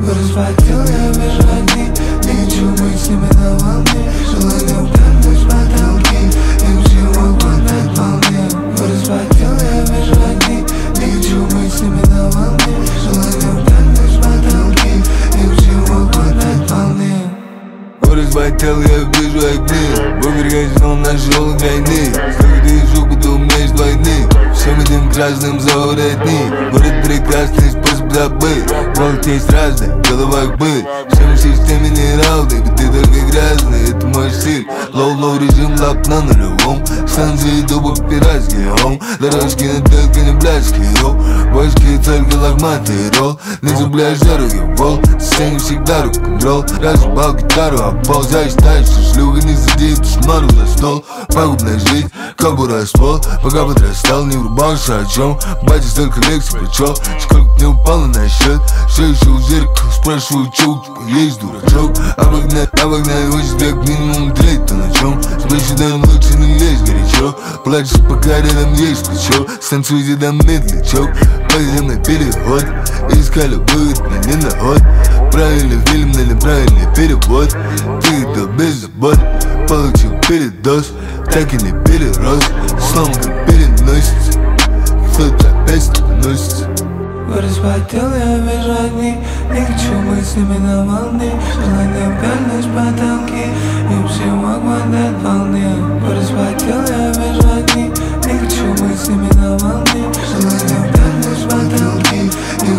Разбудил, я вижу одни, не хочу быть с ними на волне. Желание угадать потолки, им всего хватает вполне. Разбудил, я вижу одни, не хочу быть с ними на волне. Желание угадать потолки, им всего хватает вполне. Разбудил, я вижу огни, бумер газон нашел грани. Столько жуку, ты умеешь двойны. Всем этим красным заурят дни. Город прекрасный способ забыть. Голод есть разный, в головах быть. Всем в системе не равны, ведь ты только грязный, это мой стиль. Лоу-лоу режим, лап на нулевом. Станции дуба пиратский, ом. Дорожки на только не блядский, ролл. Башки только лохматый ролл. Не забляешь дороги, вол. Сцене всегда рок-н-ролл. Разъебал гитару, а пол зачитаешь, что шлюха не сидит, шмару за стол. Пагубная жизнь, кобура ствол. Пока подрастал, не врубался о чем. Батя столько лекций прочел, сколько не упало на счет. Все еще у зеркала, спрашиваю, че у тебя есть, дурачок. Обогнать хочешь бег минимум треть, то на чем? Сплечь дам лучше не лезь горячо. Плачешь, пока рядом есть плечо. Станцуйте дам медлячок. Подземный переход. Искали выход, но не наход. Правильный фильм или правильный перевод. Ты кто без забот. Получил передоз, так и не перерос. Снова как переносится, кто-то опять носится. Разбудил, я вижу одни, не хочу быть с ними на волне. Желание угадать потолки, им всего хватает вполне. Разбудил, я вижу одни, не хочу быть с ними на волне. Желание угадать потолки,